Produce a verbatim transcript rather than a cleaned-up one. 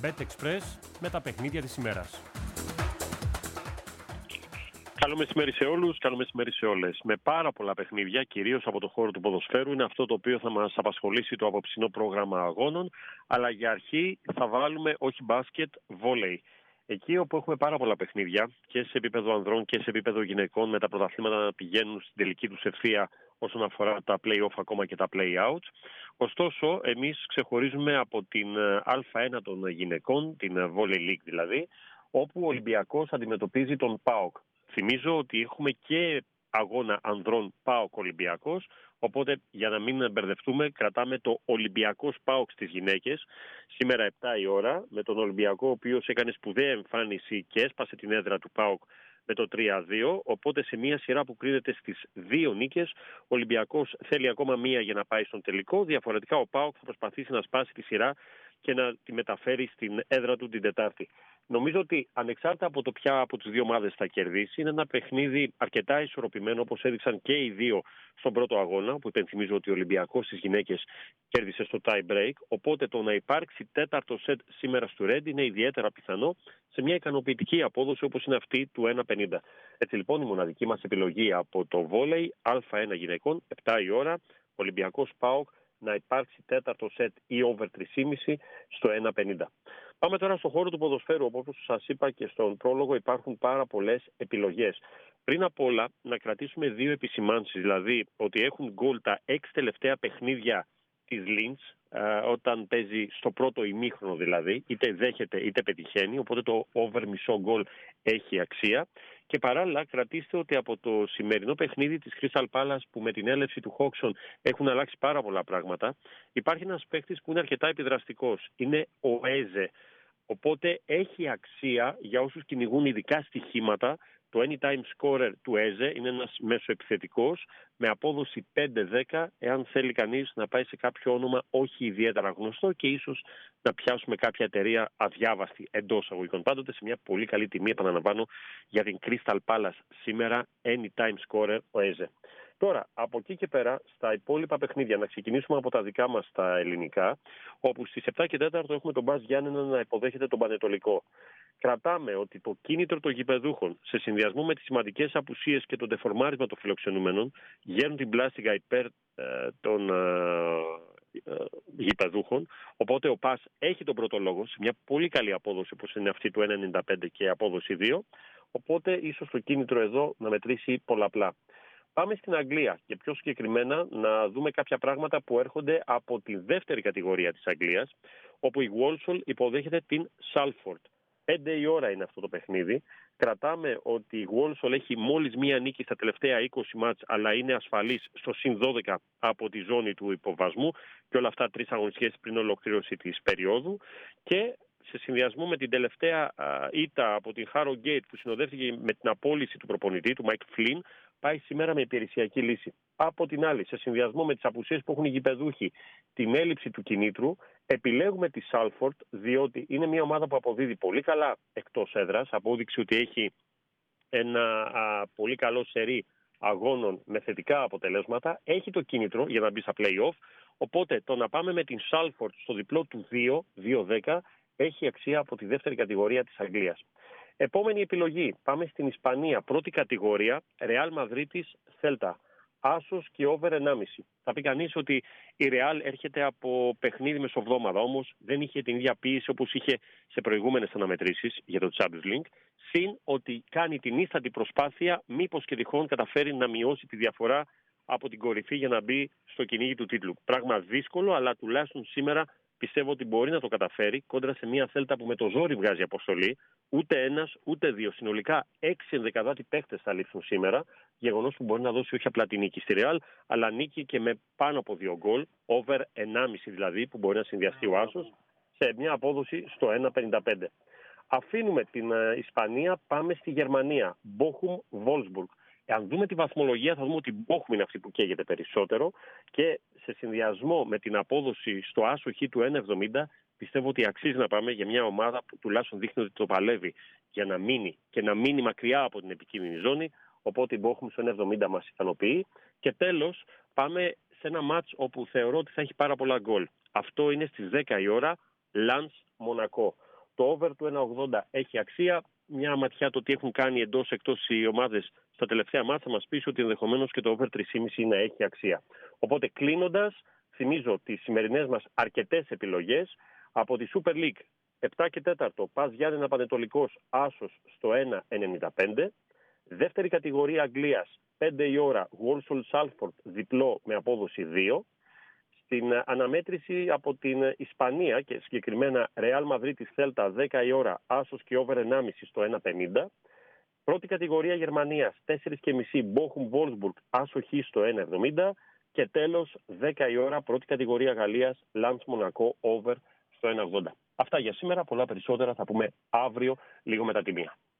BetExpress με τα παιχνίδια της ημέρας. Καλό μεσημέρι σε όλους, καλό μεσημέρι σε όλες. Με πάρα πολλά παιχνίδια, κυρίως από το χώρο του ποδοσφαίρου, είναι αυτό το οποίο θα μας απασχολήσει το απόψινό πρόγραμμα αγώνων. Αλλά για αρχή θα βάλουμε όχι μπάσκετ, βόλεϊ. Εκεί όπου έχουμε πάρα πολλά παιχνίδια και σε επίπεδο ανδρών και σε επίπεδο γυναικών, με τα πρωταθλήματα να πηγαίνουν στην τελική τους ευθεία όσον αφορά τα play-off ακόμα και τα play-outs. Ωστόσο, εμείς ξεχωρίζουμε από την Α1 των γυναικών, την Volley League δηλαδή, όπου ο Ολυμπιακός αντιμετωπίζει τον ΠΑΟΚ. Θυμίζω ότι έχουμε και αγώνα ανδρών ΠΑΟΚ Ολυμπιακός, οπότε για να μην μπερδευτούμε κρατάμε το Ολυμπιακός ΠΑΟΚ στις γυναίκες σήμερα επτά η ώρα, με τον Ολυμπιακό ο οποίος έκανε σπουδαία εμφάνιση και έσπασε την έδρα του ΠΑΟΚ με το τρία δύο, οπότε σε μια σειρά που κρίνεται στις δύο νίκες, ο Ολυμπιακός θέλει ακόμα μία για να πάει στον τελικό, διαφορετικά ο ΠΑΟΚ θα προσπαθήσει να σπάσει τη σειρά και να τη μεταφέρει στην έδρα του την Τετάρτη. Νομίζω ότι ανεξάρτητα από το ποια από τις δύο ομάδες θα κερδίσει, είναι ένα παιχνίδι αρκετά ισορροπημένο, όπως έδειξαν και οι δύο στον πρώτο αγώνα, που υπενθυμίζω ότι ο Ολυμπιακός στις γυναίκες κέρδισε στο tie break. Οπότε το να υπάρξει τέταρτο σετ σήμερα στο Ρέντ είναι ιδιαίτερα πιθανό σε μια ικανοποιητική απόδοση όπως είναι αυτή του ένα πενήντα. Έτσι λοιπόν η μοναδική μας επιλογή από το βόλεϊ Α1 γυναικών, επτά η ώρα, Ολυμπιακός ΠΑΟΚ, να υπάρξει τέταρτο σετ ή over τρία κόμμα πέντε στο ένα πενήντα. Πάμε τώρα στον χώρο του ποδοσφαίρου, όπου όπως σας είπα και στον πρόλογο υπάρχουν πάρα πολλές επιλογές. Πριν απ' όλα να κρατήσουμε δύο επισημάνσεις, δηλαδή ότι έχουν γκολ τα έξι τελευταία παιχνίδια της Λίντς, όταν παίζει στο πρώτο ημίχρονο δηλαδή, είτε δέχεται είτε πετυχαίνει, οπότε το over μισό γκολ έχει αξία. Και παράλληλα κρατήστε ότι από το σημερινό παιχνίδι της Crystal Palace, που με την έλευση του Χόξον έχουν αλλάξει πάρα πολλά πράγματα, υπάρχει ένας παίκτης που είναι αρκετά επιδραστικός, είναι ο Έζε. Οπότε έχει αξία για όσους κυνηγούν ειδικά στοιχήματα. Το anytime scorer του Έζε είναι ένας μέσοεπιθετικός με απόδοση πέντε δέκα, εάν θέλει κανείς να πάει σε κάποιο όνομα όχι ιδιαίτερα γνωστό και ίσως να πιάσουμε κάποια εταιρεία αδιάβαστη εντός αγωγικών. Πάντοτε σε μια πολύ καλή τιμή, επαναλαμβάνω, για την Crystal Palace σήμερα, anytime scorer ο Έζε. Τώρα, από εκεί και πέρα, στα υπόλοιπα παιχνίδια, να ξεκινήσουμε από τα δικά μας τα ελληνικά, όπου στις επτά και τέσσερα έχουμε τον Μπας Γιάννενα να υποδέχεται τον Πανετολικό. Κρατάμε ότι το κίνητρο των γηπεδούχων, σε συνδυασμό με τις σημαντικές απουσίες και το ντεφορμάρισμα των φιλοξενούμενων, γέρνουν την πλάστιγκα υπέρ ε, των ε, ε, γηπεδούχων. Οπότε ο Πας έχει τον πρώτο λόγο σε μια πολύ καλή απόδοση, όπως είναι αυτή του ένα ενενήντα πέντε και απόδοση δύο. Οπότε ίσως το κίνητρο εδώ να μετρήσει πολλαπλά. Πάμε στην Αγγλία και πιο συγκεκριμένα να δούμε κάποια πράγματα που έρχονται από τη δεύτερη κατηγορία της Αγγλίας, όπου η Walsall υποδέχεται την Salford. πέντε η ώρα είναι αυτό το παιχνίδι. Κρατάμε ότι η Walsall έχει μόλις μία νίκη στα τελευταία είκοσι μάτς, αλλά είναι ασφαλής στο συν δώδεκα από τη ζώνη του υποβασμού και όλα αυτά τρεις αγωνιστικές πριν ολοκλήρωση της περίοδου. Και σε συνδυασμό με την τελευταία ήττα από την Harrogate που συνοδεύτηκε με την απόλυση του προπονητή, του Mike Flynn, πάει σήμερα με υπηρεσιακή λύση. Από την άλλη, σε συνδυασμό με τις απουσίες που έχουν οι γηπεδούχοι, την έλλειψη του κινήτρου, επιλέγουμε τη Salford, διότι είναι μια ομάδα που αποδίδει πολύ καλά εκτός έδρας, απόδειξη ότι έχει ένα α, πολύ καλό σερί αγώνων με θετικά αποτελέσματα, έχει το κίνητρο για να μπει στα play-off, οπότε το να πάμε με την Salford στο διπλό του δύο, δύο δέκα, έχει αξία από τη δεύτερη κατηγορία της Αγγλίας. Επόμενη επιλογή, πάμε στην Ισπανία, πρώτη κατηγορία, Real Madrid Celta, άσος και over ενάμιση. Θα πει κανείς ότι η Real έρχεται από παιχνίδι μεσοβδόμαδα, όμως δεν είχε την ίδια πίεση όπως είχε σε προηγούμενες αναμετρήσεις για το Champions League, συν ότι κάνει την ίστατη προσπάθεια, μήπως και τυχόν καταφέρει να μειώσει τη διαφορά από την κορυφή για να μπει στο κυνήγι του τίτλου. Πράγμα δύσκολο, αλλά τουλάχιστον σήμερα πιστεύω ότι μπορεί να το καταφέρει κόντρα σε μια Θέλτα που με το ζόρι βγάζει αποστολή. Ούτε ένας, ούτε δύο. Συνολικά έξι ενδεκαδάτοι παίχτες θα λείψουν σήμερα. Γεγονός που μπορεί να δώσει όχι απλά τη νίκη στη Real, αλλά νίκη και με πάνω από δύο γκολ, over ενάμιση δηλαδή, που μπορεί να συνδυαστεί ο άσος, σε μια απόδοση στο ένα πενήντα πέντε. Αφήνουμε την Ισπανία, πάμε στη Γερμανία. Bochum Wolfsburg. Αν δούμε τη βαθμολογία θα δούμε ότι η Bochum είναι αυτή που καίγεται περισσότερο και σε συνδυασμό με την απόδοση στο άσο χ του ένα εβδομήντα πιστεύω ότι αξίζει να πάμε για μια ομάδα που τουλάχιστον δείχνει ότι το παλεύει για να μείνει και να μείνει μακριά από την επικίνδυνη ζώνη, οπότε η Bochum στο ένα εβδομήντα μας ικανοποιεί. Και τέλος πάμε σε ένα μάτς όπου θεωρώ ότι θα έχει πάρα πολλά γκολ. Αυτό είναι στις δέκα η ώρα, Lens Μονακό. Το over του ένα ογδόντα έχει αξία. Μια ματιά το τι έχουν κάνει εντός εκτός οι ομάδες στα τελευταία μάτσα μας πει ότι ενδεχομένως και το over τρία κόμμα πέντε να έχει αξία. Οπότε κλείνοντας, θυμίζω τις σημερινές μας αρκετές επιλογές από τη Super League επτά και τέσσερα, Πας Γιάννενα Πανετολικός Άσος στο ένα ενενήντα πέντε. Δεύτερη κατηγορία Αγγλίας, πέντε η ώρα, Walsall Salford διπλό με απόδοση δύο. Στην αναμέτρηση από την Ισπανία και συγκεκριμένα Real Madrid της Celta, δέκα η ώρα, Άσος και over ενάμιση στο ένα πενήντα. Πρώτη κατηγορία Γερμανίας, τέσσερα και μισή, Bochum Wolfsburg, Άσο Χ στο ένα εβδομήντα. Και τέλος, δέκα η ώρα, πρώτη κατηγορία Γαλλίας, Lens Monaco, over στο ένα ογδόντα. Αυτά για σήμερα, πολλά περισσότερα θα πούμε αύριο λίγο μετά τη μία.